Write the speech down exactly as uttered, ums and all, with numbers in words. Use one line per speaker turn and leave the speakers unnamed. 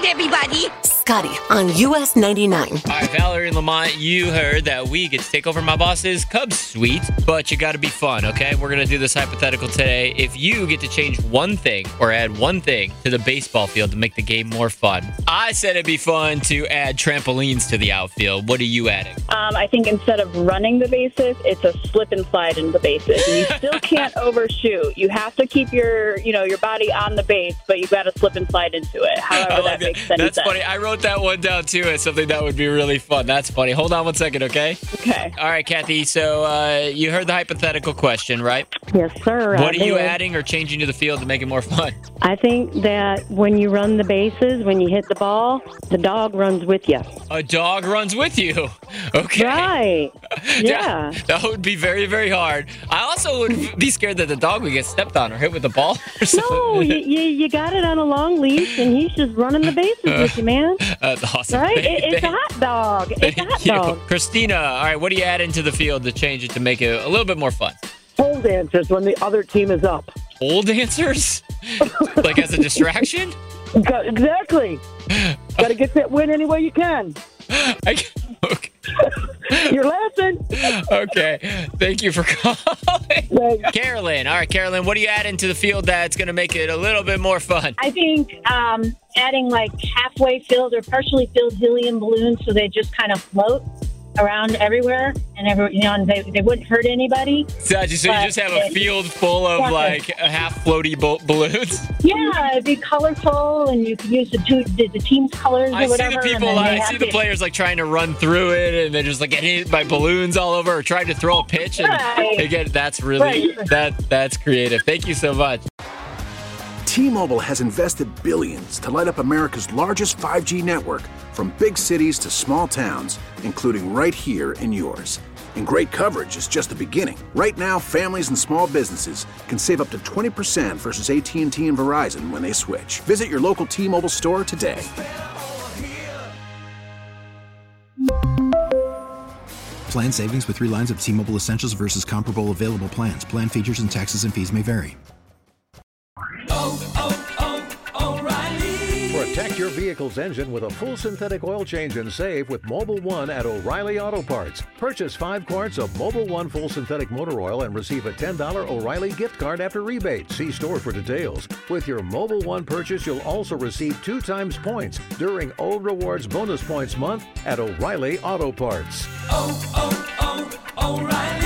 everybody.
Scotty on U S ninety-nine.
All right, Valerie and Lamont, you heard that we get to take over my boss's Cubs suite, but you got to be fun, okay? We're going to do this hypothetical today. If you get to change one thing or add one thing to the baseball field to make the game more fun, I said it'd be fun to add trampolines to the outfield. What are you adding?
Um, I think instead of running the bases, it's a slip and slide into the bases. And you still can't overshoot. You have to keep your, you know, your body on the base, but you got to slip and slide into it. However,
like
that makes sense.
That's funny. I wrote that one down too as something that would be really fun. That's funny. Hold on one second, okay?
Okay.
All right, Kathy. So uh, you heard the hypothetical question, right?
Yes, sir.
What
I
are you
did.
adding or changing to the field to make it more fun?
I think that when you run the bases, when you hit the ball, the dog runs with you.
A dog runs with you. Okay.
Right. Yeah.
That, that would be very, very hard. I also would be scared that the dog would get stepped on or hit with the ball or something.
No, you, you, you got it on a long leash, and he's just running the bases with you, man.
That's awesome.
Right?
Thank-
It, it's a
thank-
hot dog. It's a
thank
hot
you.
dog.
Christina, all right, what do you add into the field to change it to make it a little bit more fun?
Pole dancers when the other team is up.
Pole dancers? Like as a distraction?
Got- Exactly. Got to get that win any way you can.
I, okay.
You're laughing.
Okay. Thank you for calling.
Thanks.
Carolyn. All right, Carolyn, what do you add into the field that's going to make it a little bit more fun?
I think um, adding like halfway filled or partially filled helium balloons so they just kind of float around everywhere and every, you know, and they, they wouldn't hurt anybody.
So, so you
But
just have a
it-
field full of
Yeah.
like a half floaty bo- balloons?
Yeah, it'd be colorful and you could use the two the, the team's colors or
I see
whatever.
the
and
people,
then they
I
have
see the
to-
players like trying to run through it and they're just like getting hit by balloons all over or trying to throw a pitch. And
Right.
they get, that's really,
Right.
that that's creative. Thank you so much.
T-Mobile has invested billions to light up America's largest five G network, from big cities to small towns, including right here in yours. And great coverage is just the beginning. Right now, families and small businesses can save up to twenty percent versus A T and T and Verizon when they switch. Visit your local T-Mobile store today.
Plan savings with three lines of T-Mobile Essentials versus comparable available plans. Plan features and taxes and fees may vary.
Protect your vehicle's engine with a full synthetic oil change and save with Mobile One at O'Reilly Auto Parts. Purchase five quarts of Mobile One full synthetic motor oil and receive a ten dollars O'Reilly gift card after rebate. See store for details. With your Mobile One purchase, you'll also receive two times points during O Rewards Bonus Points Month at O'Reilly Auto Parts.
Oh, oh, oh, O'Reilly.